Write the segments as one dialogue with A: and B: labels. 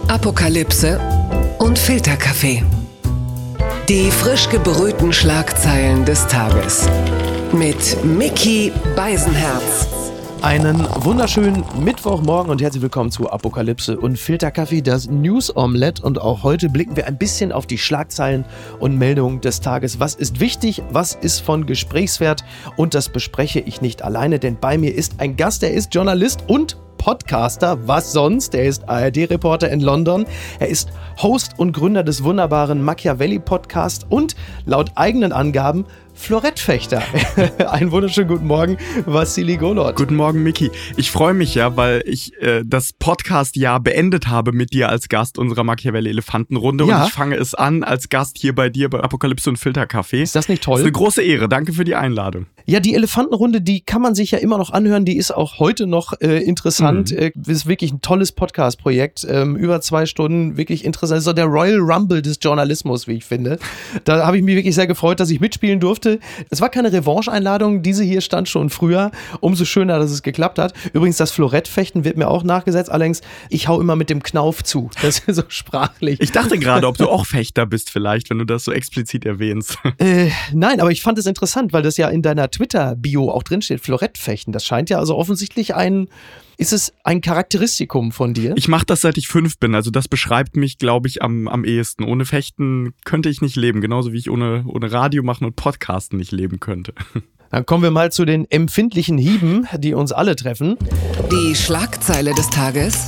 A: Apokalypse und Filterkaffee. Die frisch gebrühten Schlagzeilen des Tages. Mit Micky Beisenherz.
B: Einen wunderschönen Mittwochmorgen und herzlich willkommen zu Apokalypse und Filterkaffee, das News Omelette. Und auch heute blicken wir ein bisschen auf die Schlagzeilen und Meldungen des Tages. Was ist wichtig, was ist von Gesprächswert? Und das bespreche ich nicht alleine, denn bei mir ist ein Gast, der ist Journalist und Podcaster, was sonst? Er ist ARD-Reporter in London. Er ist Host und Gründer des wunderbaren Machiavelli-Podcasts und laut eigenen Angaben Florettfechter. Einen wunderschönen guten Morgen, Vassili Golod.
C: Guten Morgen, Micky. Ich freue mich ja, weil ich das Podcast-Jahr beendet habe mit dir als Gast unserer Machiavelli-Elefantenrunde.
B: Ja.
C: Und ich fange es an als Gast hier bei dir bei Apokalypse und Filterkaffee.
B: Ist das nicht toll?
C: Das ist eine große Ehre. Danke für die Einladung.
B: Ja, die Elefantenrunde, die kann man sich ja immer noch anhören. Die ist auch heute noch interessant. Ist wirklich ein tolles Podcast-Projekt. Über 2 Stunden, wirklich interessant. Das ist so der Royal Rumble des Journalismus, wie ich finde. Da habe ich mich wirklich sehr gefreut, dass ich mitspielen durfte. Es war keine Revanche-Einladung, diese hier stand schon früher. Umso schöner, dass es geklappt hat. Übrigens, das Florettfechten wird mir auch nachgesetzt. Allerdings, ich hau immer mit dem Knauf zu. Das ist so sprachlich.
C: Ich dachte gerade, ob du auch Fechter bist vielleicht, wenn du das so explizit erwähnst.
B: Nein, aber ich fand es interessant, weil das ja in deiner Twitter-Bio auch drinsteht, Florettfechten. Das scheint ja also offensichtlich ist es ein Charakteristikum von dir?
C: Ich mache das, seit ich 5 bin. Also das beschreibt mich, glaube ich, am ehesten. Ohne Fechten könnte ich nicht leben. Genauso wie ich ohne Radio machen und Podcasten nicht leben könnte.
B: Dann kommen wir mal zu den empfindlichen Hieben, die uns alle treffen.
A: Die Schlagzeile des Tages.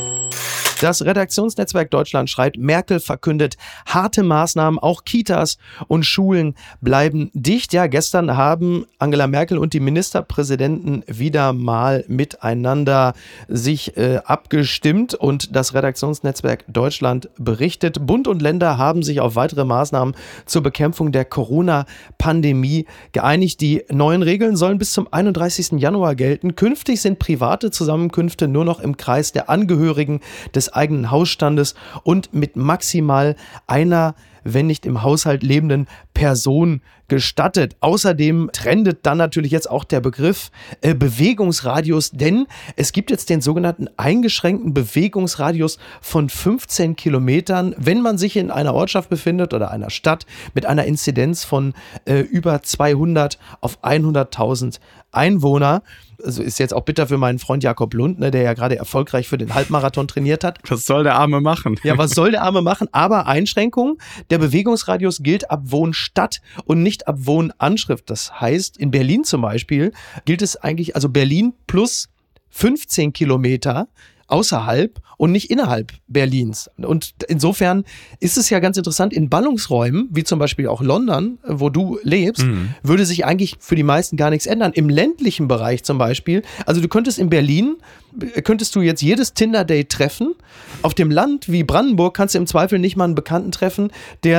B: Das Redaktionsnetzwerk Deutschland schreibt, Merkel verkündet harte Maßnahmen, auch Kitas und Schulen bleiben dicht. Ja, gestern haben Angela Merkel und die Ministerpräsidenten wieder mal miteinander sich abgestimmt und das Redaktionsnetzwerk Deutschland berichtet, Bund und Länder haben sich auf weitere Maßnahmen zur Bekämpfung der Corona-Pandemie geeinigt. Die neuen Regeln sollen bis zum 31. Januar gelten. Künftig sind private Zusammenkünfte nur noch im Kreis der Angehörigen des eigenen Hausstandes und mit maximal einer, wenn nicht im Haushalt lebenden Person gestattet. Außerdem trendet dann natürlich jetzt auch der Begriff Bewegungsradius, denn es gibt jetzt den sogenannten eingeschränkten Bewegungsradius von 15 Kilometern, wenn man sich in einer Ortschaft befindet oder einer Stadt mit einer Inzidenz von über 200 auf 100.000 Einwohner. Also ist jetzt auch bitter für meinen Freund Jakob Lund, ne, der ja gerade erfolgreich für den Halbmarathon trainiert hat.
C: Was soll der Arme machen?
B: Ja, was soll der Arme machen? Aber Einschränkung, der Bewegungsradius gilt ab Wohnstadt und nicht ab Wohnanschrift. Das heißt, in Berlin zum Beispiel gilt es eigentlich, also Berlin plus 15 Kilometer außerhalb und nicht innerhalb Berlins. Und insofern ist es ja ganz interessant, in Ballungsräumen, wie zum Beispiel auch London, wo du lebst, würde sich eigentlich für die meisten gar nichts ändern. Im ländlichen Bereich zum Beispiel, also du könntest in Berlin, könntest du jetzt jedes Tinder-Date treffen. Auf dem Land wie Brandenburg kannst du im Zweifel nicht mal einen Bekannten treffen,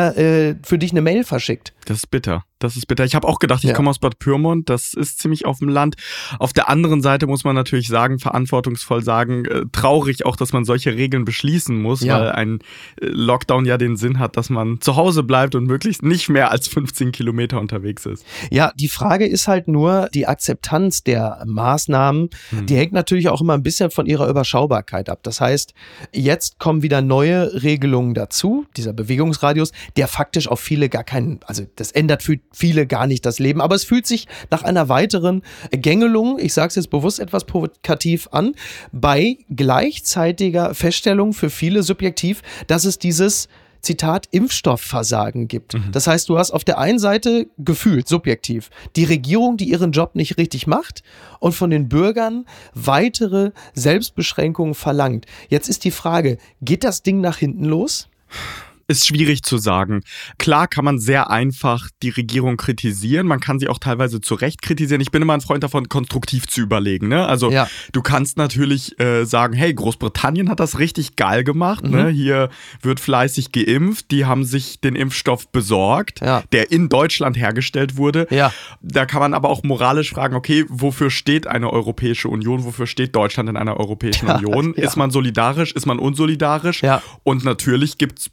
B: der für dich eine Mail verschickt.
C: Das ist bitter. Das ist bitter. Ich habe auch gedacht, ich komme aus Bad Pyrmont, das ist ziemlich auf dem Land. Auf der anderen Seite muss man natürlich sagen, verantwortungsvoll sagen, traurig auch, dass man solche Regeln beschließen muss, weil ein Lockdown ja den Sinn hat, dass man zu Hause bleibt und möglichst nicht mehr als 15 Kilometer unterwegs ist.
B: Ja, die Frage ist halt nur, die Akzeptanz der Maßnahmen, die hängt natürlich auch immer ein bisschen von ihrer Überschaubarkeit ab. Das heißt, jetzt kommen wieder neue Regelungen dazu, dieser Bewegungsradius, der faktisch auf viele gar keinen, also das ändert für viele gar nicht das Leben, aber es fühlt sich nach einer weiteren Gängelung, ich sage es jetzt bewusst etwas provokativ an, bei gleichzeitiger Feststellung für viele subjektiv, dass es dieses Zitat, Impfstoffversagen gibt. Das heißt, du hast auf der einen Seite gefühlt, subjektiv, die Regierung, die ihren Job nicht richtig macht und von den Bürgern weitere Selbstbeschränkungen verlangt. Jetzt ist die Frage, geht das Ding nach hinten los?
C: Ist schwierig zu sagen. Klar kann man sehr einfach die Regierung kritisieren, man kann sie auch teilweise zu Recht kritisieren. Ich bin immer ein Freund davon, konstruktiv zu überlegen. Ne? Also du kannst natürlich sagen, hey, Großbritannien hat das richtig geil gemacht. Ne? Hier wird fleißig geimpft, die haben sich den Impfstoff besorgt, der in Deutschland hergestellt wurde. Ja. Da kann man aber auch moralisch fragen, okay, wofür steht eine Europäische Union, wofür steht Deutschland in einer Europäischen Union? Ist man solidarisch, ist man unsolidarisch? Ja. Und natürlich gibt's Bürger,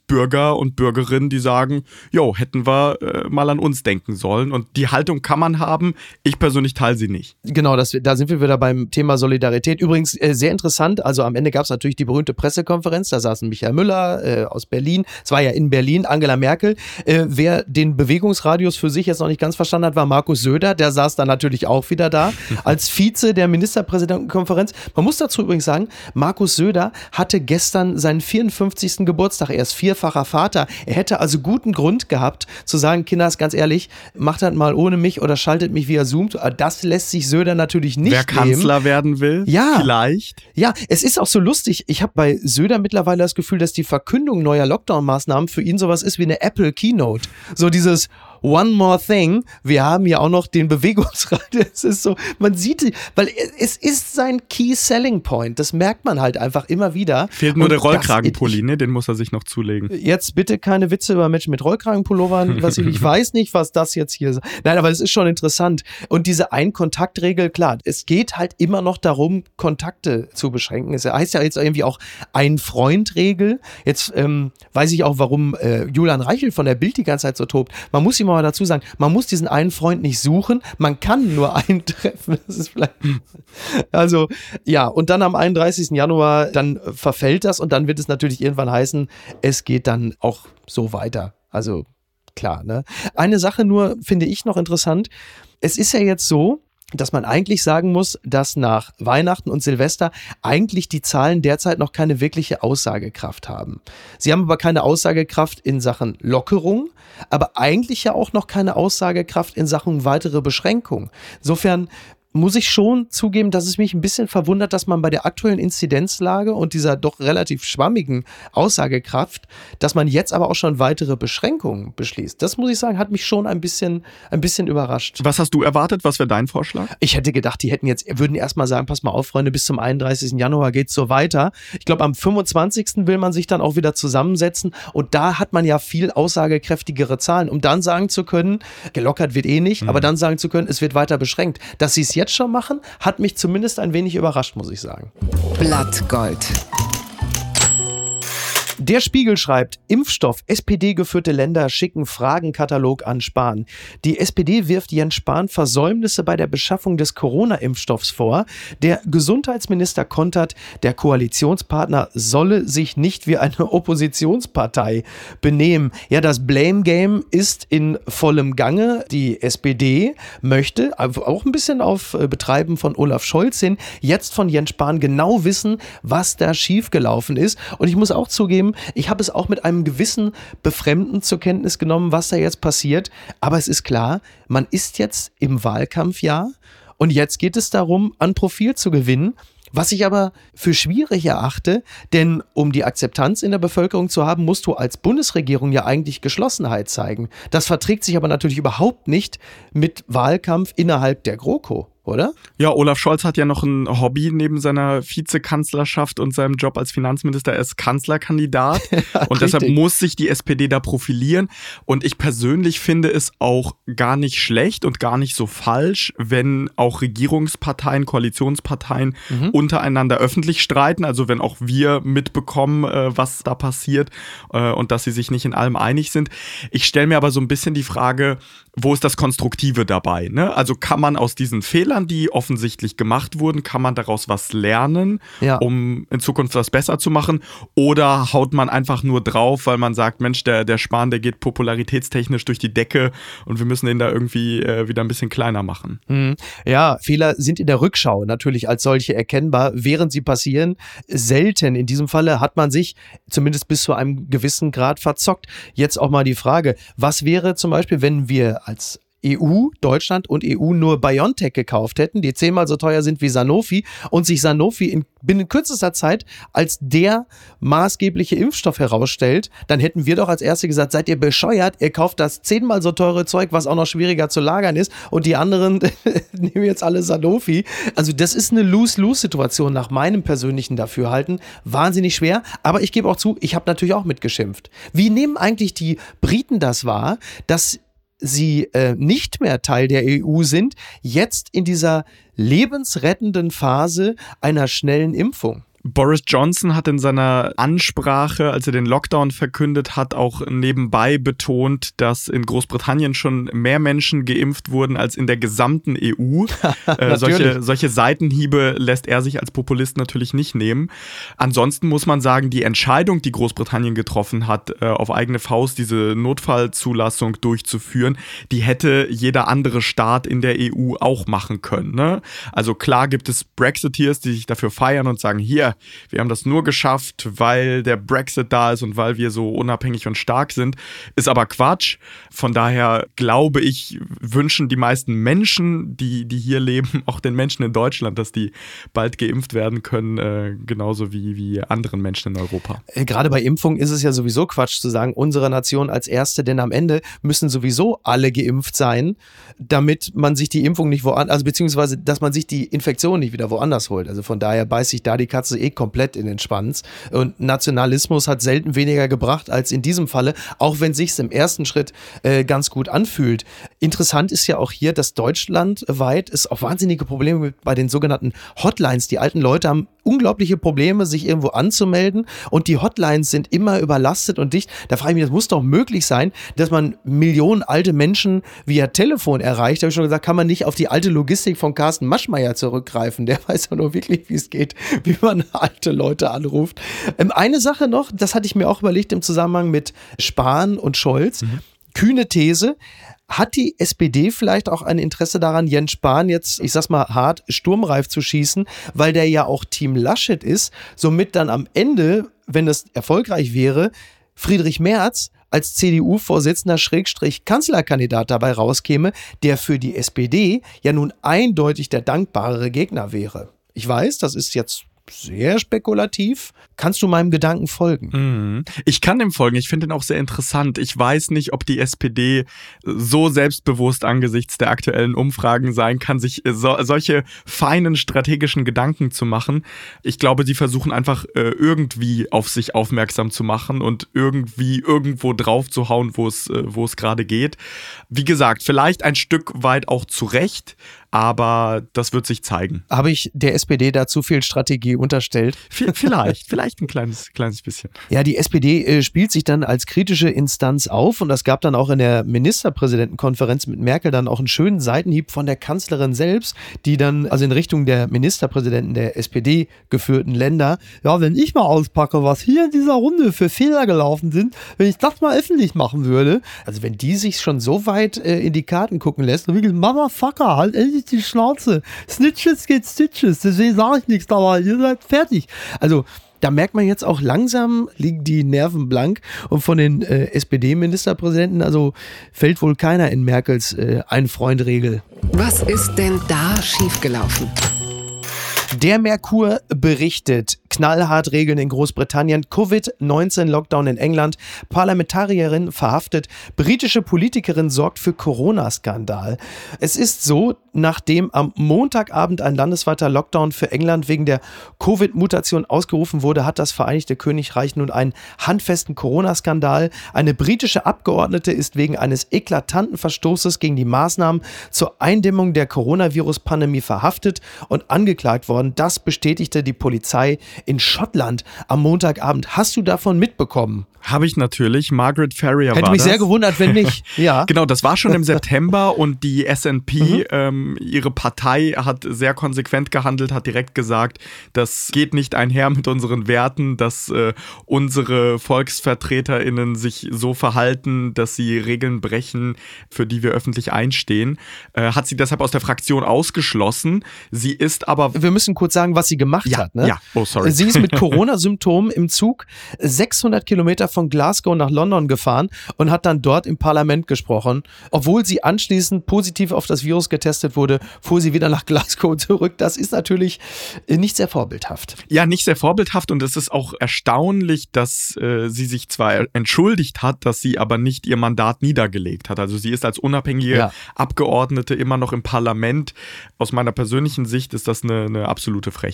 C: Bürger und Bürgerinnen, die sagen, jo, hätten wir mal an uns denken sollen. Und die Haltung kann man haben. Ich persönlich teile sie nicht.
B: Genau, da sind wir wieder beim Thema Solidarität. Übrigens sehr interessant, also am Ende gab es natürlich die berühmte Pressekonferenz, da saßen Michael Müller aus Berlin, es war ja in Berlin, Angela Merkel. Wer den Bewegungsradius für sich jetzt noch nicht ganz verstanden hat, war Markus Söder, der saß dann natürlich auch wieder da, als Vize der Ministerpräsidentenkonferenz. Man muss dazu übrigens sagen, Markus Söder hatte gestern seinen 54. Geburtstag, er ist vierfacher Vater. Er hätte also guten Grund gehabt, zu sagen, Kinders, ganz ehrlich, macht das mal ohne mich oder schaltet mich via Zoom. Das lässt sich Söder natürlich nicht
C: Wer Kanzler werden will,
B: ja,
C: vielleicht.
B: Ja, es ist auch so lustig. Ich habe bei Söder mittlerweile das Gefühl, dass die Verkündung neuer Lockdown-Maßnahmen für ihn sowas ist wie eine Apple Keynote. So dieses One more thing, wir haben ja auch noch den Bewegungsradius. Es ist so, man sieht, weil es ist sein Key Selling Point. Das merkt man halt einfach immer wieder.
C: Fehlt nur der Rollkragenpulli, ne? Den muss er sich noch zulegen.
B: Jetzt bitte keine Witze über Menschen mit Rollkragenpullovern. Ich weiß nicht, was das jetzt hier ist. Nein, aber es ist schon interessant. Und diese Ein-Kontakt-Regel, klar, es geht halt immer noch darum, Kontakte zu beschränken. Es heißt ja jetzt irgendwie auch Ein-Freund-Regel. Jetzt weiß ich auch, warum Julian Reichel von der Bild die ganze Zeit so tobt. Man muss ihm mal dazu sagen, man muss diesen einen Freund nicht suchen, man kann nur einen treffen. Das ist vielleicht also, ja, und dann am 31. Januar, dann verfällt das und dann wird es natürlich irgendwann heißen, es geht dann auch so weiter. Also, klar, ne? Eine Sache nur finde ich noch interessant. Es ist ja jetzt so, dass man eigentlich sagen muss, dass nach Weihnachten und Silvester eigentlich die Zahlen derzeit noch keine wirkliche Aussagekraft haben. Sie haben aber keine Aussagekraft in Sachen Lockerung, aber eigentlich ja auch noch keine Aussagekraft in Sachen weitere Beschränkung. Insofern muss ich schon zugeben, dass es mich ein bisschen verwundert, dass man bei der aktuellen Inzidenzlage und dieser doch relativ schwammigen Aussagekraft, dass man jetzt aber auch schon weitere Beschränkungen beschließt. Das muss ich sagen, hat mich schon ein bisschen überrascht.
C: Was hast du erwartet? Was wäre dein Vorschlag?
B: Ich hätte gedacht, würden erstmal sagen, pass mal auf, Freunde, bis zum 31. Januar geht's so weiter. Ich glaube, am 25. will man sich dann auch wieder zusammensetzen und da hat man ja viel aussagekräftigere Zahlen, um dann sagen zu können, gelockert wird eh nicht, aber dann sagen zu können, es wird weiter beschränkt. Dass sie es jetzt schon machen, hat mich zumindest ein wenig überrascht, muss ich sagen.
A: Blattgold.
B: Der Spiegel schreibt, Impfstoff, SPD-geführte Länder schicken Fragenkatalog an Spahn. Die SPD wirft Jens Spahn Versäumnisse bei der Beschaffung des Corona-Impfstoffs vor. Der Gesundheitsminister kontert, der Koalitionspartner solle sich nicht wie eine Oppositionspartei benehmen. Ja, das Blame-Game ist in vollem Gange. Die SPD möchte, auch ein bisschen auf Betreiben von Olaf Scholz hin, jetzt von Jens Spahn genau wissen, was da schiefgelaufen ist. Und ich muss auch zugeben, ich habe es auch mit einem gewissen Befremden zur Kenntnis genommen, was da jetzt passiert. Aber es ist klar, man ist jetzt im Wahlkampfjahr und jetzt geht es darum, an Profil zu gewinnen. Was ich aber für schwierig erachte, denn um die Akzeptanz in der Bevölkerung zu haben, musst du als Bundesregierung ja eigentlich Geschlossenheit zeigen. Das verträgt sich aber natürlich überhaupt nicht mit Wahlkampf innerhalb der GroKo. Oder?
C: Ja, Olaf Scholz hat ja noch ein Hobby neben seiner Vizekanzlerschaft und seinem Job als Finanzminister. Er ist Kanzlerkandidat und deshalb muss sich die SPD da profilieren. Und ich persönlich finde es auch gar nicht schlecht und gar nicht so falsch, wenn auch Regierungsparteien, Koalitionsparteien untereinander öffentlich streiten. Also wenn auch wir mitbekommen, was da passiert und dass sie sich nicht in allem einig sind. Ich stelle mir aber so ein bisschen die Frage, wo ist das Konstruktive dabei? Ne? Also kann man aus diesen Fehlern, die offensichtlich gemacht wurden, kann man daraus was lernen, um in Zukunft das besser zu machen? Oder haut man einfach nur drauf, weil man sagt, Mensch, der Spahn, der geht popularitätstechnisch durch die Decke und wir müssen den da irgendwie wieder ein bisschen kleiner machen?
B: Ja, Fehler sind in der Rückschau natürlich als solche erkennbar, während sie passieren. Selten. In diesem Falle hat man sich zumindest bis zu einem gewissen Grad verzockt. Jetzt auch mal die Frage, was wäre zum Beispiel, wenn wir als EU, Deutschland und EU nur BioNTech gekauft hätten, die 10-mal so teuer sind wie Sanofi und sich Sanofi binnen kürzester Zeit als der maßgebliche Impfstoff herausstellt, dann hätten wir doch als Erste gesagt, seid ihr bescheuert, ihr kauft das 10-mal so teure Zeug, was auch noch schwieriger zu lagern ist und die anderen nehmen jetzt alle Sanofi. Also das ist eine Lose-Lose-Situation nach meinem persönlichen Dafürhalten. Wahnsinnig schwer, aber ich gebe auch zu, ich habe natürlich auch mitgeschimpft. Wie nehmen eigentlich die Briten das wahr, dass sie nicht mehr Teil der EU sind, jetzt in dieser lebensrettenden Phase einer schnellen Impfung?
C: Boris Johnson hat in seiner Ansprache, als er den Lockdown verkündet hat, auch nebenbei betont, dass in Großbritannien schon mehr Menschen geimpft wurden als in der gesamten EU. Solche Seitenhiebe lässt er sich als Populist natürlich nicht nehmen. Ansonsten muss man sagen, die Entscheidung, die Großbritannien getroffen hat, auf eigene Faust diese Notfallzulassung durchzuführen, die hätte jeder andere Staat in der EU auch machen können. Ne? Also klar gibt es Brexiteers, die sich dafür feiern und sagen, hier, wir haben das nur geschafft, weil der Brexit da ist und weil wir so unabhängig und stark sind. Ist aber Quatsch. Von daher glaube ich, wünschen die meisten Menschen, die hier leben, auch den Menschen in Deutschland, dass die bald geimpft werden können, genauso wie anderen Menschen in Europa.
B: Gerade bei Impfung ist es ja sowieso Quatsch zu sagen, unsere Nation als Erste, denn am Ende müssen sowieso alle geimpft sein, damit man sich die Impfung nicht woanders, also beziehungsweise, dass man sich die Infektion nicht wieder woanders holt. Also von daher beißt sich da die Katze komplett in den Schwanz. Und Nationalismus hat selten weniger gebracht als in diesem Falle, auch wenn es sich im ersten Schritt ganz gut anfühlt. Interessant ist ja auch hier, dass deutschlandweit es auch wahnsinnige Probleme gibt bei den sogenannten Hotlines. Die alten Leute haben unglaubliche Probleme, sich irgendwo anzumelden und die Hotlines sind immer überlastet und dicht. Da frage ich mich, das muss doch möglich sein, dass man Millionen alte Menschen via Telefon erreicht. Da habe ich schon gesagt, kann man nicht auf die alte Logistik von Carsten Maschmeyer zurückgreifen. Der weiß ja nur wirklich, wie es geht, wie man alte Leute anruft. Eine Sache noch, das hatte ich mir auch überlegt im Zusammenhang mit Spahn und Scholz. Kühne These. Hat die SPD vielleicht auch ein Interesse daran, Jens Spahn jetzt, ich sag's mal hart, sturmreif zu schießen, weil der ja auch Team Laschet ist, somit dann am Ende, wenn das erfolgreich wäre, Friedrich Merz als CDU-Vorsitzender / Kanzlerkandidat dabei rauskäme, der für die SPD ja nun eindeutig der dankbarere Gegner wäre. Ich weiß, das ist jetzt sehr spekulativ. Kannst du meinem Gedanken folgen?
C: Ich kann dem folgen. Ich finde ihn auch sehr interessant. Ich weiß nicht, ob die SPD so selbstbewusst angesichts der aktuellen Umfragen sein kann, sich solche feinen strategischen Gedanken zu machen. Ich glaube, sie versuchen einfach irgendwie auf sich aufmerksam zu machen und irgendwie irgendwo drauf zu hauen, wo es gerade geht. Wie gesagt, vielleicht ein Stück weit auch zu Recht, aber das wird sich zeigen.
B: Habe ich der SPD da zu viel Strategie unterstellt?
C: Vielleicht ein kleines bisschen.
B: Ja, die SPD spielt sich dann als kritische Instanz auf und es gab dann auch in der Ministerpräsidentenkonferenz mit Merkel dann auch einen schönen Seitenhieb von der Kanzlerin selbst, die dann also in Richtung der Ministerpräsidenten der SPD geführten Länder, ja, wenn ich mal auspacke, was hier in dieser Runde für Fehler gelaufen sind, wenn ich das mal öffentlich machen würde, also wenn die sich schon so weit in die Karten gucken lässt, und wirklich, Motherfucker, halt endlich die Schnauze. Snitches geht Stitches, deswegen sage ich nichts, aber ihr seid fertig. Also da merkt man jetzt auch langsam, liegen die Nerven blank und von den SPD-Ministerpräsidenten, also fällt wohl keiner in Merkels Ein-Freund-Regel.
A: Was ist denn da schiefgelaufen?
B: Der Merkur berichtet, knallhart Regeln in Großbritannien, Covid-19-Lockdown in England, Parlamentarierin verhaftet, britische Politikerin sorgt für Corona-Skandal. Es ist so, nachdem am Montagabend ein landesweiter Lockdown für England wegen der Covid-Mutation ausgerufen wurde, hat das Vereinigte Königreich nun einen handfesten Corona-Skandal. Eine britische Abgeordnete ist wegen eines eklatanten Verstoßes gegen die Maßnahmen zur Eindämmung der Coronavirus-Pandemie verhaftet und angeklagt worden. Das bestätigte die Polizei in Schottland am Montagabend. Hast du davon mitbekommen?
C: Habe ich natürlich. Margaret Ferrier war das.
B: Hätte mich sehr gewundert, wenn nicht. Ja.
C: Genau, das war schon im September und die SNP, ihre Partei, hat sehr konsequent gehandelt, hat direkt gesagt, das geht nicht einher mit unseren Werten, dass unsere VolksvertreterInnen sich so verhalten, dass sie Regeln brechen, für die wir öffentlich einstehen. Hat sie deshalb aus der Fraktion ausgeschlossen. Sie ist aber...
B: Wir müssen kurz sagen, was sie gemacht hat. Ne?
C: Ja, oh sorry.
B: Sie ist mit Corona-Symptomen im Zug 600 Kilometer von Glasgow nach London gefahren und hat dann dort im Parlament gesprochen. Obwohl sie anschließend positiv auf das Virus getestet wurde, fuhr sie wieder nach Glasgow zurück. Das ist natürlich nicht sehr vorbildhaft.
C: Ja, nicht sehr vorbildhaft und es ist auch erstaunlich, dass sie sich zwar entschuldigt hat, dass sie aber nicht ihr Mandat niedergelegt hat. Also sie ist als unabhängige Abgeordnete immer noch im Parlament. Aus meiner persönlichen Sicht ist das eine absolute Frechheit.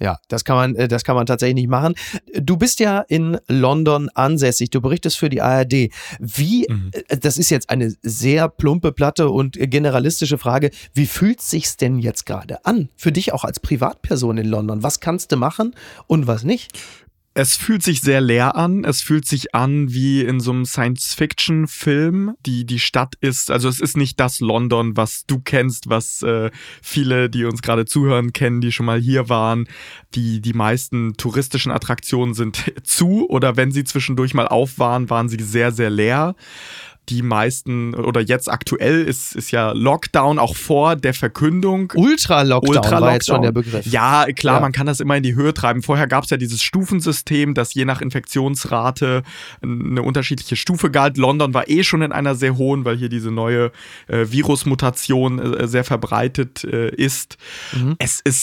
B: Ja, das kann man tatsächlich nicht machen. Du bist ja in London ansässig, du berichtest für die ARD. Das ist jetzt eine sehr plumpe, platte und generalistische Frage, wie fühlt es sich denn jetzt gerade an? Für dich auch als Privatperson in London, was kannst du machen und was nicht?
C: Es fühlt sich sehr leer an. Es fühlt sich an wie in so einem Science-Fiction-Film. Die Stadt ist, also es ist nicht das London, was du kennst, was viele, die uns gerade zuhören, kennen, die schon mal hier waren. Die meisten touristischen Attraktionen sind zu oder wenn sie zwischendurch mal auf waren, waren sie sehr, sehr leer. Die meisten, oder jetzt aktuell ist ja Lockdown auch vor der Verkündung.
B: Ultra-Lockdown war jetzt schon der Begriff.
C: Ja, klar, man kann das immer in die Höhe treiben. Vorher gab es ja dieses Stufensystem, das je nach Infektionsrate eine unterschiedliche Stufe galt. London war schon in einer sehr hohen, weil hier diese neue Virusmutation sehr verbreitet ist.
B: Mhm.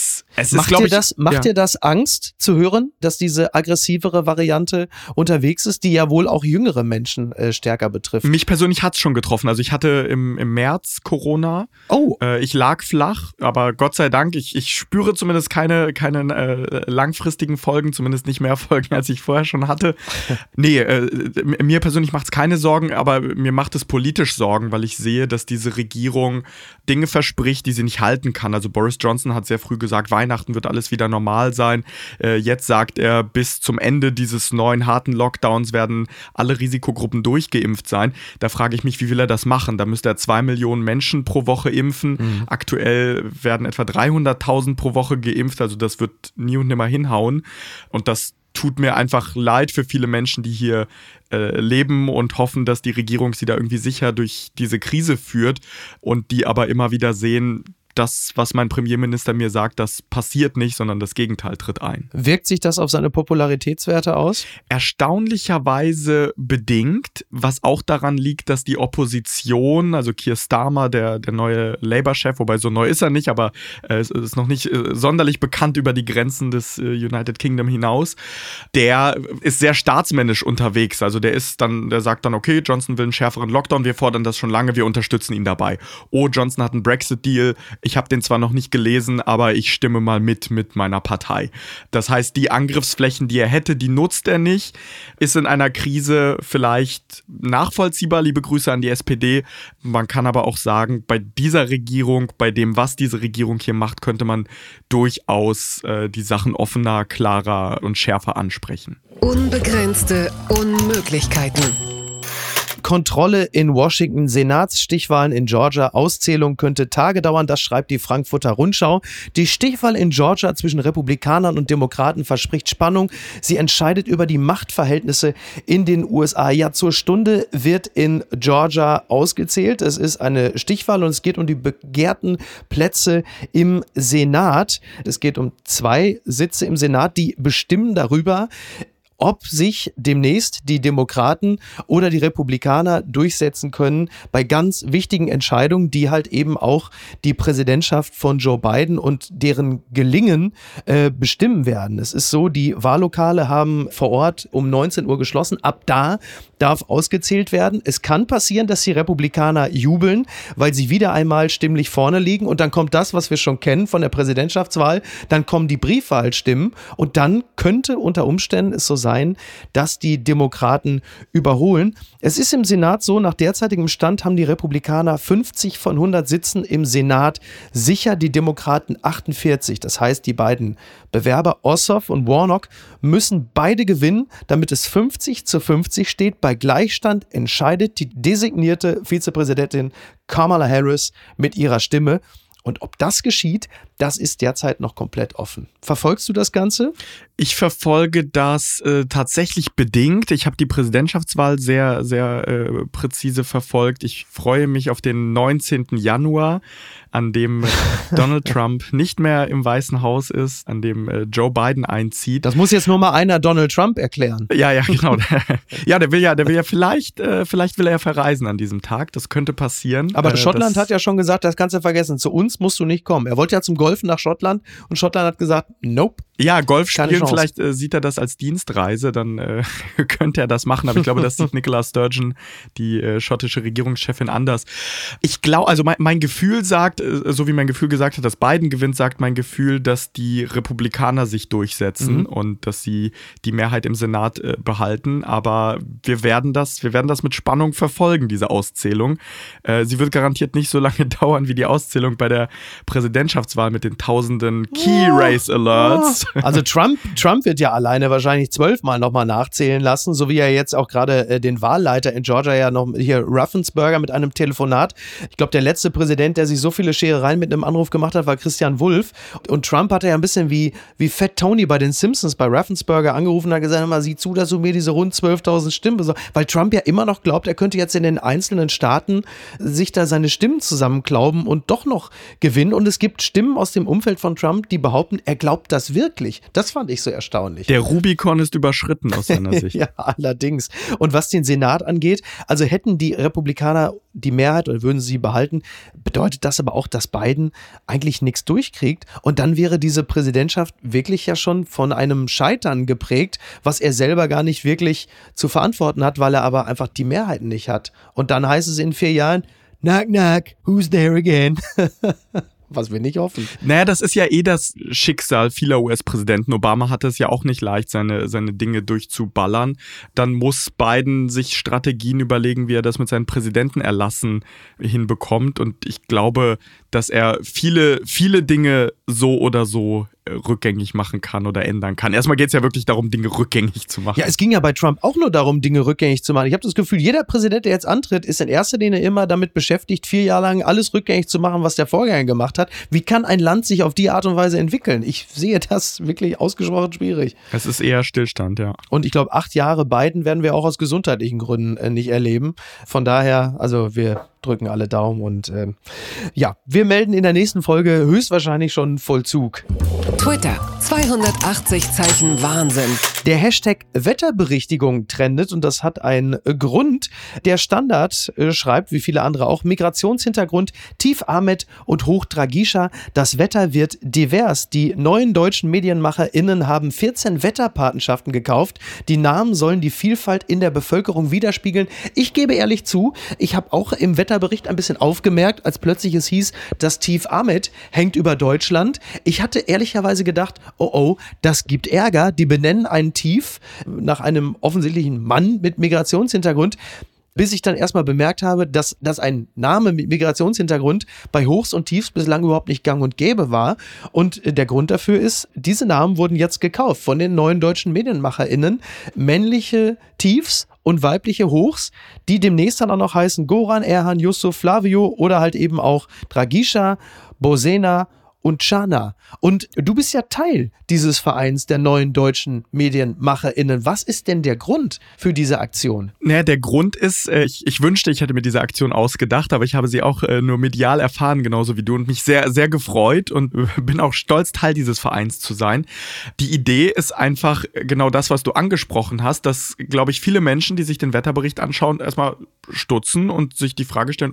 B: Macht dir das Angst zu hören, dass diese aggressivere Variante unterwegs ist, die ja wohl auch jüngere Menschen stärker betrifft?
C: Mich persönlich hat es schon getroffen. Also ich hatte im März Corona.
B: Oh.
C: Ich lag flach, aber Gott sei Dank, ich spüre zumindest keine langfristigen Folgen, zumindest nicht mehr Folgen, als ich vorher schon hatte. Nee, mir persönlich macht es keine Sorgen, aber mir macht es politisch Sorgen, weil ich sehe, dass diese Regierung Dinge verspricht, die sie nicht halten kann. Also Boris Johnson hat sehr früh gesagt, Weihnachten wird alles wieder normal sein. Jetzt sagt er, bis zum Ende dieses neuen harten Lockdowns werden alle Risikogruppen durchgeimpft sein. Da frage ich mich, wie will er das machen? Da müsste er 2 Millionen Menschen pro Woche impfen. Mhm. Aktuell werden etwa 300.000 pro Woche geimpft. Also das wird nie und nimmer hinhauen. Und das tut mir einfach leid für viele Menschen, die hier leben und hoffen, dass die Regierung sie da irgendwie sicher durch diese Krise führt und die aber immer wieder sehen, das, was mein Premierminister mir sagt, das passiert nicht, sondern das Gegenteil tritt ein.
B: Wirkt sich das auf seine Popularitätswerte aus? Erstaunlicherweise
C: bedingt, was auch daran liegt, dass die Opposition, also Keir Starmer, der neue Labour-Chef, wobei so neu ist er nicht, aber es ist noch nicht sonderlich bekannt über die Grenzen des United Kingdom hinaus, der ist sehr staatsmännisch unterwegs. Also der sagt dann, okay, Johnson will einen schärferen Lockdown, wir fordern das schon lange, wir unterstützen ihn dabei. Oh, Johnson hat einen Brexit-Deal, ich habe den zwar noch nicht gelesen, aber ich stimme mal mit meiner Partei. Das heißt, die Angriffsflächen, die er hätte, die nutzt er nicht. Ist in einer Krise vielleicht nachvollziehbar. Liebe Grüße an die SPD. Man kann aber auch sagen, bei dieser Regierung, bei dem, was diese Regierung hier macht, könnte man durchaus die Sachen offener, klarer und schärfer ansprechen.
A: Unbegrenzte Unmöglichkeiten.
B: Kontrolle in Washington, Senatsstichwahlen in Georgia, Auszählung könnte Tage dauern, das schreibt die Frankfurter Rundschau. Die Stichwahl in Georgia zwischen Republikanern und Demokraten verspricht Spannung. Sie entscheidet über die Machtverhältnisse in den USA. Ja, zur Stunde wird in Georgia ausgezählt. Es ist eine Stichwahl und es geht um die begehrten Plätze im Senat. Es geht um 2 Sitze im Senat, die bestimmen darüber, ob sich demnächst die Demokraten oder die Republikaner durchsetzen können bei ganz wichtigen Entscheidungen, die halt eben auch die Präsidentschaft von Joe Biden und deren Gelingen bestimmen werden. Es ist so, die Wahllokale haben vor Ort um 19 Uhr geschlossen. Ab da darf ausgezählt werden. Es kann passieren, dass die Republikaner jubeln, weil sie wieder einmal stimmlich vorne liegen und dann kommt das, was wir schon kennen von der Präsidentschaftswahl, dann kommen die Briefwahlstimmen und dann könnte unter Umständen es so sein, dass die Demokraten überholen. Es ist im Senat so, nach derzeitigem Stand haben die Republikaner 50 von 100 Sitzen im Senat sicher, die Demokraten 48. Das heißt, die beiden Bewerber Ossoff und Warnock müssen beide gewinnen, damit es 50-50 steht. Bei Gleichstand entscheidet die designierte Vizepräsidentin Kamala Harris mit ihrer Stimme. Und ob das geschieht, das ist derzeit noch komplett offen. Verfolgst du das Ganze?
C: Ich verfolge das tatsächlich bedingt. Ich habe die Präsidentschaftswahl sehr, sehr präzise verfolgt. Ich freue mich auf den 19. Januar, an dem Donald Trump nicht mehr im Weißen Haus ist, an dem Joe Biden einzieht.
B: Das muss jetzt nur mal einer Donald Trump erklären.
C: Ja, genau. Der will ja vielleicht will er ja verreisen an diesem Tag. Das könnte passieren.
B: Aber Schottland hat ja schon gesagt, das kannst du vergessen. Zu uns musst du nicht kommen. Er wollte ja zum golfen nach Schottland und Schottland hat gesagt, nope.
C: Ja, Golf spielen, vielleicht sieht er das als Dienstreise, dann könnte er das machen, aber ich glaube, das sieht Nicola Sturgeon, die schottische Regierungschefin, anders. Ich glaube, also mein Gefühl sagt, so wie mein Gefühl gesagt hat, dass Biden gewinnt, sagt mein Gefühl, dass die Republikaner sich durchsetzen und dass sie die Mehrheit im Senat behalten, aber wir werden das mit Spannung verfolgen, diese Auszählung. Sie wird garantiert nicht so lange dauern wie die Auszählung bei der Präsidentschaftswahl mit den tausenden Key Race Alerts.
B: Also Trump wird ja alleine wahrscheinlich 12-mal nochmal nachzählen lassen, so wie er jetzt auch gerade den Wahlleiter in Georgia ja noch hier Raffensperger mit einem Telefonat. Ich glaube, der letzte Präsident, der sich so viele Scherereien mit einem Anruf gemacht hat, war Christian Wulff. Und Trump hatte ja ein bisschen wie Fat Tony bei den Simpsons bei Raffensperger angerufen und hat gesagt, mal, sieh zu, dass du mir diese rund 12.000 Stimmen besorgst. Weil Trump ja immer noch glaubt, er könnte jetzt in den einzelnen Staaten sich da seine Stimmen zusammenklauben und doch noch gewinnen. Und es gibt Stimmen aus dem Umfeld von Trump, die behaupten, er glaubt das wirklich. Das fand ich so erstaunlich.
C: Der Rubikon ist überschritten aus seiner Sicht.
B: Ja, allerdings. Und was den Senat angeht, also hätten die Republikaner die Mehrheit oder würden sie behalten, bedeutet das aber auch, dass Biden eigentlich nichts durchkriegt. Und dann wäre diese Präsidentschaft wirklich ja schon von einem Scheitern geprägt, was er selber gar nicht wirklich zu verantworten hat, weil er aber einfach die Mehrheiten nicht hat. Und dann heißt es in 4 Jahren, knock, knock, who's there again? Was wir nicht hoffen.
C: Naja, das ist ja das Schicksal vieler US-Präsidenten. Obama hatte es ja auch nicht leicht, seine Dinge durchzuballern. Dann muss Biden sich Strategien überlegen, wie er das mit seinen Präsidentenerlassen hinbekommt. Und ich glaube, dass er viele, viele Dinge so oder so rückgängig machen kann oder ändern kann. Erstmal geht es ja wirklich darum, Dinge rückgängig zu machen.
B: Ja, es ging ja bei Trump auch nur darum, Dinge rückgängig zu machen. Ich habe das Gefühl, jeder Präsident, der jetzt antritt, ist in erster Linie immer damit beschäftigt, 4 Jahre lang alles rückgängig zu machen, was der Vorgänger gemacht hat. Wie kann ein Land sich auf die Art und Weise entwickeln? Ich sehe das wirklich ausgesprochen schwierig.
C: Es ist eher Stillstand, ja.
B: Und ich glaube, 8 Jahre Biden werden wir auch aus gesundheitlichen Gründen nicht erleben. Von daher, also wir drücken alle Daumen und ja, wir melden in der nächsten Folge höchstwahrscheinlich schon Vollzug.
A: Twitter, 280 Zeichen Wahnsinn.
B: Der Hashtag Wetterberichtigung trendet und das hat einen Grund. Der Standard schreibt, wie viele andere auch, Migrationshintergrund, Tief Ahmed und Hoch Dragisha. Das Wetter wird divers. Die neuen deutschen MedienmacherInnen haben 14 Wetterpatenschaften gekauft. Die Namen sollen die Vielfalt in der Bevölkerung widerspiegeln. Ich gebe ehrlich zu, ich habe auch im Wetterbericht ein bisschen aufgemerkt, als plötzlich es hieß, das Tief Ahmed hängt über Deutschland. Ich hatte ehrlicherweise gedacht, oh, das gibt Ärger. Die benennen einen Tief nach einem offensichtlichen Mann mit Migrationshintergrund, bis ich dann erstmal bemerkt habe, dass ein Name mit Migrationshintergrund bei Hochs und Tiefs bislang überhaupt nicht gang und gäbe war. Und der Grund dafür ist, diese Namen wurden jetzt gekauft von den neuen deutschen MedienmacherInnen. Männliche Tiefs und weibliche Hochs, die demnächst dann auch noch heißen Goran, Erhan, Yusuf, Flavio oder halt eben auch Dragisha, Bosena und Chana. Und du bist ja Teil dieses Vereins der neuen deutschen MedienmacherInnen. Was ist denn der Grund für diese Aktion?
C: Naja, der Grund ist, ich wünschte, ich hätte mir diese Aktion ausgedacht, aber ich habe sie auch nur medial erfahren, genauso wie du, und mich sehr, sehr gefreut und bin auch stolz, Teil dieses Vereins zu sein. Die Idee ist einfach genau das, was du angesprochen hast, dass, glaube ich, viele Menschen, die sich den Wetterbericht anschauen, erstmal stutzen und sich die Frage stellen,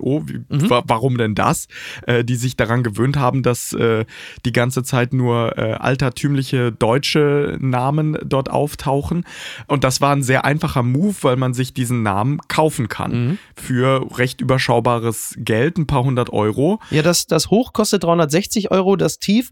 C: warum denn das? Die sich daran gewöhnt haben, dass die ganze Zeit nur altertümliche deutsche Namen dort auftauchen. Und das war ein sehr einfacher Move, weil man sich diesen Namen kaufen kann. Für recht überschaubares Geld, ein paar 100 Euro.
B: Ja, das Hoch kostet 360 Euro, das Tief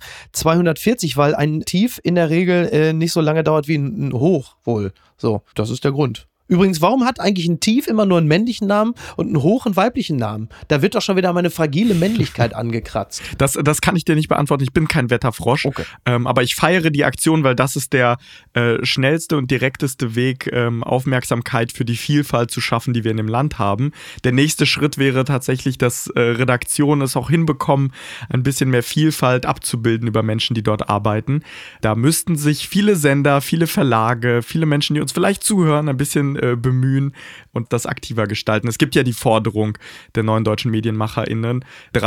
B: 240, weil ein Tief in der Regel nicht so lange dauert wie ein Hoch wohl. So, das ist der Grund. Übrigens, warum hat eigentlich ein Tief immer nur einen männlichen Namen und ein Hoch einen weiblichen Namen? Da wird doch schon wieder meine fragile Männlichkeit angekratzt.
C: Das kann ich dir nicht beantworten. Ich bin kein Wetterfrosch.
B: Okay.
C: Aber ich feiere die Aktion, weil das ist der schnellste und direkteste Weg, Aufmerksamkeit für die Vielfalt zu schaffen, die wir in dem Land haben. Der nächste Schritt wäre tatsächlich, dass Redaktionen es auch hinbekommen, ein bisschen mehr Vielfalt abzubilden über Menschen, die dort arbeiten. Da müssten sich viele Sender, viele Verlage, viele Menschen, die uns vielleicht zuhören, ein bisschen bemühen und das aktiver gestalten. Es gibt ja die Forderung der neuen deutschen MedienmacherInnen,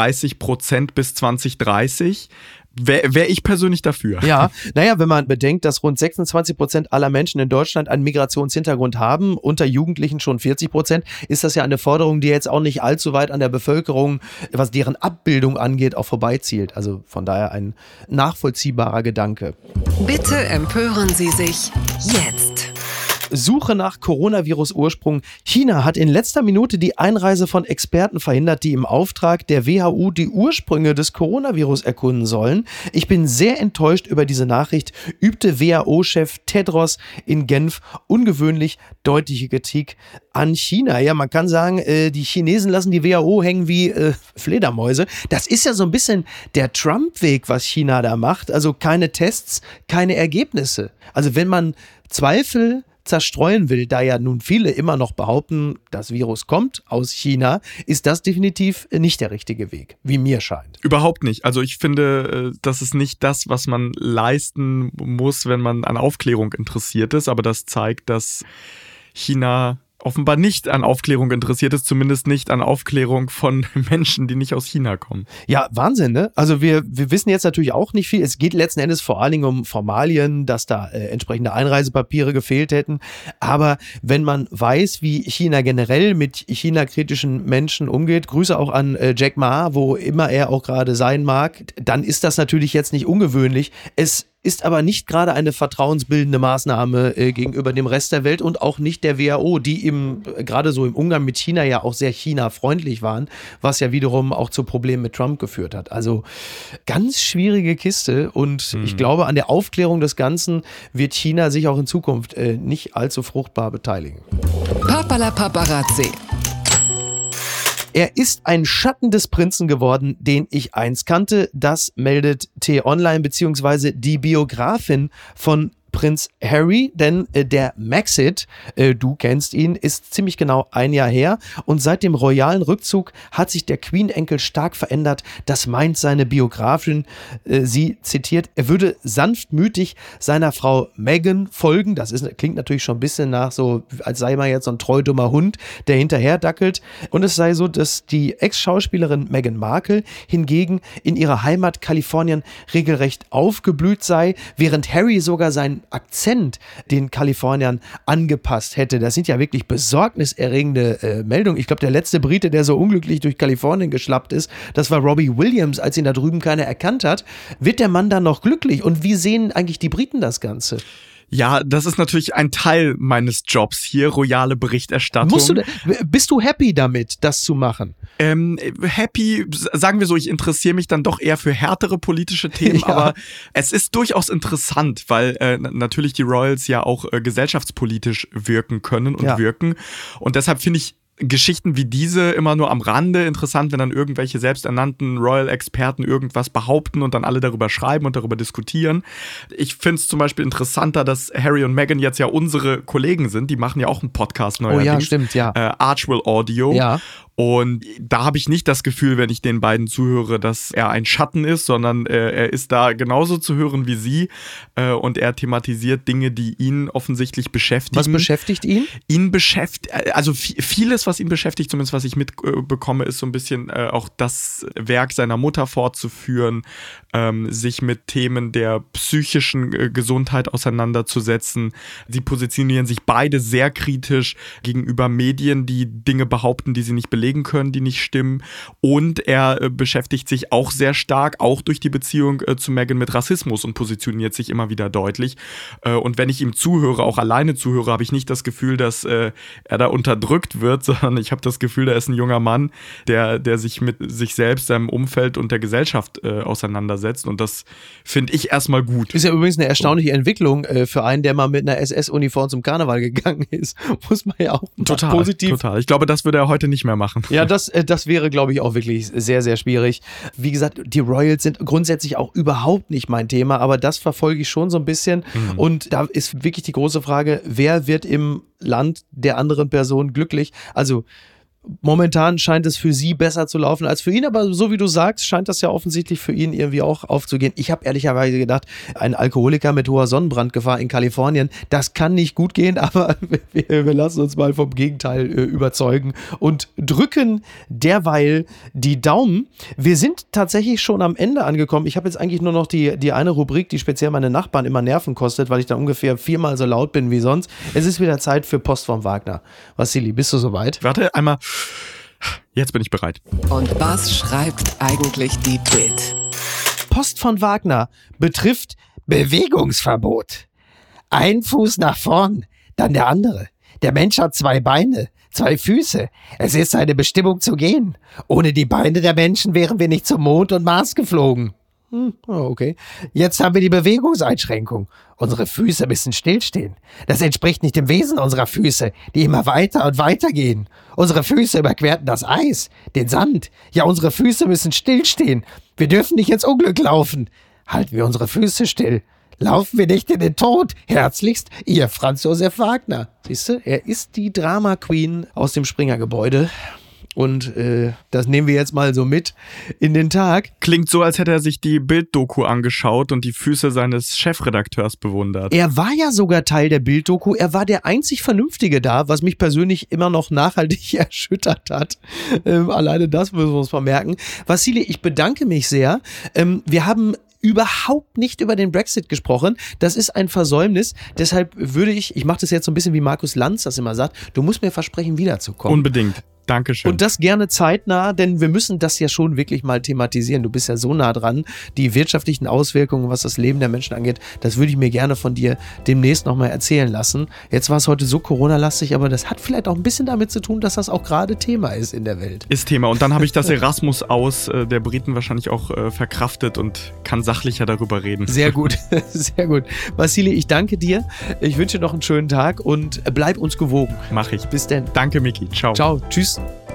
C: 30% bis 2030. Wäre ich persönlich dafür.
B: Ja, naja, wenn man bedenkt, dass rund 26% aller Menschen in Deutschland einen Migrationshintergrund haben, unter Jugendlichen schon 40%, ist das ja eine Forderung, die jetzt auch nicht allzu weit an der Bevölkerung, was deren Abbildung angeht, auch vorbeizielt. Also von daher ein nachvollziehbarer Gedanke.
A: Bitte empören Sie sich jetzt.
B: Suche nach Coronavirus-Ursprung. China hat in letzter Minute die Einreise von Experten verhindert, die im Auftrag der WHO die Ursprünge des Coronavirus erkunden sollen. Ich bin sehr enttäuscht über diese Nachricht, übte WHO-Chef Tedros in Genf ungewöhnlich deutliche Kritik an China. Ja, man kann sagen, die Chinesen lassen die WHO hängen wie Fledermäuse. Das ist ja so ein bisschen der Trump-Weg, was China da macht. Also keine Tests, keine Ergebnisse. Also wenn man Zweifel zerstreuen will, da ja nun viele immer noch behaupten, das Virus kommt aus China, ist das definitiv nicht der richtige Weg, wie mir scheint.
C: Überhaupt nicht. Also ich finde, das ist nicht das, was man leisten muss, wenn man an Aufklärung interessiert ist, aber das zeigt, dass China offenbar nicht an Aufklärung interessiert ist, zumindest nicht an Aufklärung von Menschen, die nicht aus China kommen.
B: Ja, Wahnsinn, ne? Also wir wissen jetzt natürlich auch nicht viel. Es geht letzten Endes vor allen Dingen um Formalien, dass da entsprechende Einreisepapiere gefehlt hätten. Aber wenn man weiß, wie China generell mit China-kritischen Menschen umgeht, Grüße auch an Jack Ma, wo immer er auch gerade sein mag, dann ist das natürlich jetzt nicht ungewöhnlich. Es ist aber nicht gerade eine vertrauensbildende Maßnahme gegenüber dem Rest der Welt und auch nicht der WHO, die gerade so im Umgang mit China ja auch sehr China-freundlich waren, was ja wiederum auch zu Problemen mit Trump geführt hat. Also ganz schwierige Kiste und ich glaube, an der Aufklärung des Ganzen wird China sich auch in Zukunft nicht allzu fruchtbar beteiligen.
A: Papala Paparazzi.
B: Er ist ein Schatten des Prinzen geworden, den ich einst kannte. Das meldet T-Online bzw. die Biografin von Prinz Harry, denn der Maxit, du kennst ihn, ist ziemlich genau ein Jahr her und seit dem royalen Rückzug hat sich der Queen-Enkel stark verändert. Das meint seine Biografin. Sie zitiert, er würde sanftmütig seiner Frau Meghan folgen. Das klingt natürlich schon ein bisschen nach so, als sei man jetzt so ein treu dummer Hund, der hinterher dackelt. Und es sei so, dass die Ex-Schauspielerin Meghan Markle hingegen in ihrer Heimat Kalifornien regelrecht aufgeblüht sei, während Harry sogar seinen Akzent den Kaliforniern angepasst hätte. Das sind ja wirklich besorgniserregende Meldungen. Ich glaube, der letzte Brite, der so unglücklich durch Kalifornien geschlappt ist, das war Robbie Williams, als ihn da drüben keiner erkannt hat. Wird der Mann dann noch glücklich? Und wie sehen eigentlich die Briten das Ganze?
C: Ja, das ist natürlich ein Teil meines Jobs hier, royale Berichterstattung.
B: Bist du happy damit, das zu machen?
C: Happy, sagen wir so, ich interessiere mich dann doch eher für härtere politische Themen, ja. Aber es ist durchaus interessant, weil natürlich die Royals ja auch gesellschaftspolitisch wirken können und wirken. Und deshalb finde ich Geschichten wie diese immer nur am Rande interessant, wenn dann irgendwelche selbsternannten Royal-Experten irgendwas behaupten und dann alle darüber schreiben und darüber diskutieren. Ich finde es zum Beispiel interessanter, dass Harry und Meghan jetzt ja unsere Kollegen sind. Die machen ja auch einen Podcast neuerdings.
B: Oh ja, stimmt, ja.
C: Archwell Audio.
B: Ja.
C: Und da habe ich nicht das Gefühl, wenn ich den beiden zuhöre, dass er ein Schatten ist, sondern er ist da genauso zu hören wie sie und er thematisiert Dinge, die ihn offensichtlich beschäftigen.
B: Was beschäftigt ihn?
C: Ihn beschäftigt, also vieles, was ihn beschäftigt, zumindest was ich mitbekomme, ist so ein bisschen auch das Werk seiner Mutter fortzuführen, sich mit Themen der psychischen Gesundheit auseinanderzusetzen. Sie positionieren sich beide sehr kritisch gegenüber Medien, die Dinge behaupten, die sie nicht belegen können, die nicht stimmen. Und er beschäftigt sich auch sehr stark, auch durch die Beziehung zu Meghan, mit Rassismus und positioniert sich immer wieder deutlich. Und wenn ich ihm zuhöre, auch alleine zuhöre, habe ich nicht das Gefühl, dass er da unterdrückt wird, sondern ich habe das Gefühl, er ist ein junger Mann, der sich mit sich selbst, seinem Umfeld und der Gesellschaft auseinandersetzt. Und das finde ich erstmal gut.
B: Ist ja übrigens eine erstaunliche Entwicklung für einen, der mal mit einer SS-Uniform zum Karneval gegangen ist. Muss man ja auch positiv.
C: Total. Ich glaube, das würde er heute nicht mehr machen.
B: Ja, das wäre, glaube ich, auch wirklich sehr, sehr schwierig. Wie gesagt, die Royals sind grundsätzlich auch überhaupt nicht mein Thema, aber das verfolge ich schon so ein bisschen. Mhm. Und da ist wirklich die große Frage, wer wird im Land der anderen Person glücklich? Also momentan scheint es für sie besser zu laufen als für ihn, aber so wie du sagst, scheint das ja offensichtlich für ihn irgendwie auch aufzugehen. Ich habe ehrlicherweise gedacht, ein Alkoholiker mit hoher Sonnenbrandgefahr in Kalifornien, das kann nicht gut gehen, aber wir lassen uns mal vom Gegenteil überzeugen und drücken derweil die Daumen. Wir sind tatsächlich schon am Ende angekommen. Ich habe jetzt eigentlich nur noch die eine Rubrik, die speziell meine Nachbarn immer Nerven kostet, weil ich dann ungefähr 4-mal so laut bin wie sonst. Es ist wieder Zeit für Post vom Wagner. Wassili, bist du soweit?
C: Warte, einmal. Jetzt bin ich bereit.
A: Und was schreibt eigentlich die Bild?
B: Post von Wagner betrifft Bewegungsverbot. Ein Fuß nach vorn, dann der andere. Der Mensch hat 2 Beine, 2 Füße. Es ist seine Bestimmung zu gehen. Ohne die Beine der Menschen wären wir nicht zum Mond und Mars geflogen. Okay. Jetzt haben wir die Bewegungseinschränkung. Unsere Füße müssen stillstehen. Das entspricht nicht dem Wesen unserer Füße, die immer weiter und weiter gehen. Unsere Füße überquerten das Eis, den Sand. Ja, unsere Füße müssen stillstehen. Wir dürfen nicht ins Unglück laufen. Halten wir unsere Füße still. Laufen wir nicht in den Tod. Herzlichst, Ihr Franz Josef Wagner. Siehst du, er ist die Drama Queen aus dem Springer-Gebäude. Und das nehmen wir jetzt mal so mit in den Tag.
C: Klingt so, als hätte er sich die Bild-Doku angeschaut und die Füße seines Chefredakteurs bewundert.
B: Er war ja sogar Teil der Bild-Doku. Er war der einzig Vernünftige da, was mich persönlich immer noch nachhaltig erschüttert hat. Alleine das müssen wir uns mal merken. Wassili, ich bedanke mich sehr. Wir haben überhaupt nicht über den Brexit gesprochen. Das ist ein Versäumnis. Deshalb würde ich mache das jetzt so ein bisschen wie Markus Lanz das immer sagt, du musst mir versprechen, wiederzukommen.
C: Unbedingt. Dankeschön.
B: Und das gerne zeitnah, denn wir müssen das ja schon wirklich mal thematisieren. Du bist ja so nah dran. Die wirtschaftlichen Auswirkungen, was das Leben der Menschen angeht, das würde ich mir gerne von dir demnächst nochmal erzählen lassen. Jetzt war es heute so Corona-lastig, aber das hat vielleicht auch ein bisschen damit zu tun, dass das auch gerade Thema ist in der Welt.
C: Ist Thema. Und dann habe ich das Erasmus aus der Briten wahrscheinlich auch verkraftet und kann sachlicher darüber reden.
B: Sehr gut, sehr gut. Wassili, ich danke dir. Ich wünsche dir noch einen schönen Tag und bleib uns gewogen.
C: Mach ich.
B: Bis denn.
C: Danke, Miki. Ciao.
B: Ciao. Tschüss.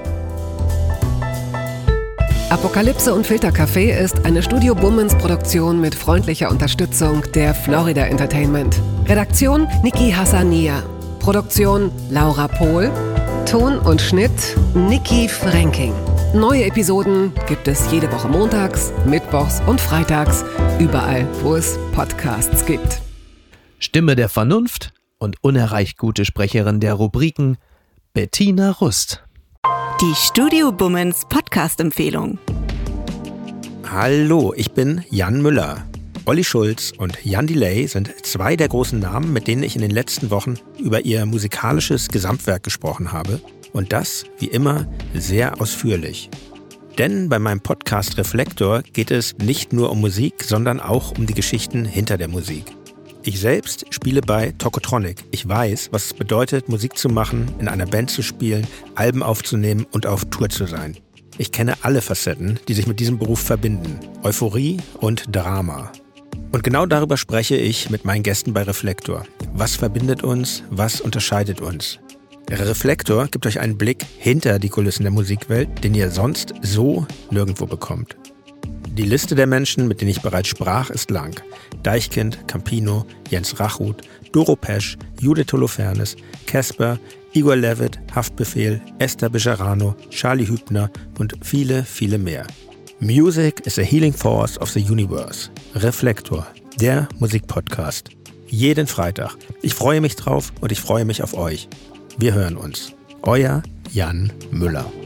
A: Apokalypse und Filtercafé ist eine Studio Bummens Produktion mit freundlicher Unterstützung der Florida Entertainment. Redaktion Niki Hassania. Produktion Laura Pohl. Ton und Schnitt Niki Fränking. Neue Episoden gibt es jede Woche montags, mittwochs und freitags, überall, wo es Podcasts gibt.
B: Stimme der Vernunft und unerreicht gute Sprecherin der Rubriken Bettina Rust.
D: Die Studio Bummens Podcast-Empfehlung.
E: Hallo, ich bin Jan Müller. Olli Schulz und Jan Delay sind 2 der großen Namen, mit denen ich in den letzten Wochen über ihr musikalisches Gesamtwerk gesprochen habe. Und das, wie immer, sehr ausführlich. Denn bei meinem Podcast Reflektor geht es nicht nur um Musik, sondern auch um die Geschichten hinter der Musik. Ich selbst spiele bei Tokotronic. Ich weiß, was es bedeutet, Musik zu machen, in einer Band zu spielen, Alben aufzunehmen und auf Tour zu sein. Ich kenne alle Facetten, die sich mit diesem Beruf verbinden. Euphorie und Drama. Und genau darüber spreche ich mit meinen Gästen bei Reflektor. Was verbindet uns? Was unterscheidet uns? Reflektor gibt euch einen Blick hinter die Kulissen der Musikwelt, den ihr sonst so nirgendwo bekommt. Die Liste der Menschen, mit denen ich bereits sprach, ist lang. Deichkind, Campino, Jens Rachut, Doro Pesch, Judith Holofernes, Casper, Igor Levit, Haftbefehl, Esther Bejarano, Charlie Hübner und viele, viele mehr. Music is a healing force of the universe. Reflektor, der Musikpodcast. Jeden Freitag. Ich freue mich drauf und ich freue mich auf euch. Wir hören uns. Euer Jan Müller.